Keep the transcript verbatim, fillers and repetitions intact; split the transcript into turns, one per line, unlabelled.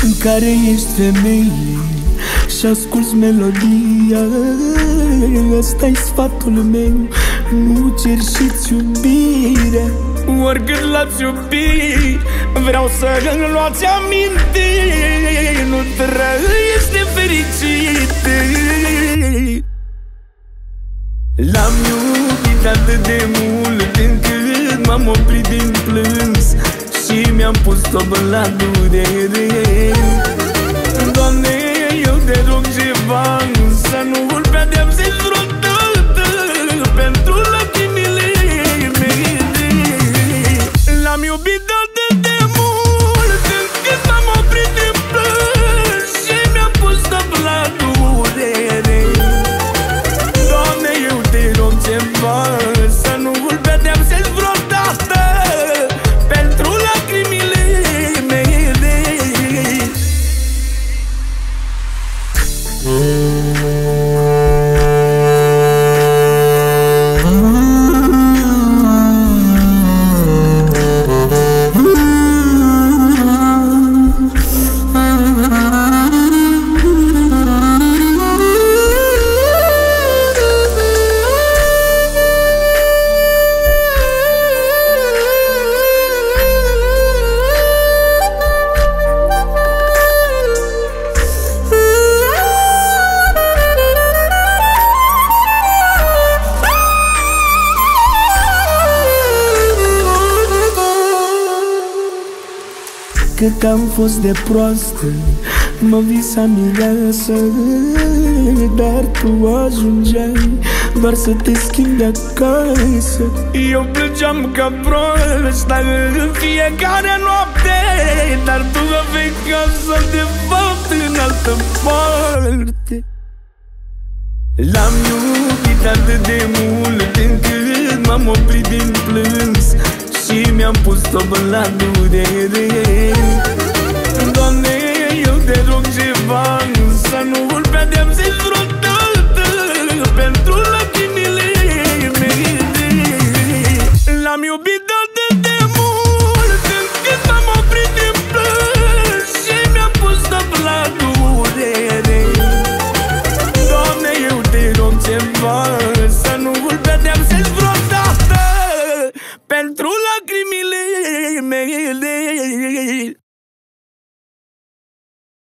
în care ești femeie și asculți melodia. Ăsta-i sfatul meu, nu cerșiți iubirea. Oricât l-ați iubit, vreau să îmi luați aminte. Nu trăiești nefericit. L-am iubit atât de mult încât m-am oprit din plâns și mi-am pus tobă la durere. Doamne, eu te rog ceva, să nu-l pedepsești vreodată pentru lacrimile mele. L-am iubit atât de mult încât m-am oprit din plâns și mi-am pus tobă la durere. Doamne, eu te rog ceva, să nu-l pedepsești vreodată pentru lacrimile mele. Cât am fost de proastă, mă visa mireasă, dar tu ajungeai doar să te schimbi acasă. Eu plângeam ca prost, dar în fiecare noapte, dar tu aveai casa de fapt în altă parte. L-am iubit atât de mult încât m-am oprit din plâns și mi-am pus tobă la durere. Doamne, eu te rog ceva, să nu-l pedepsești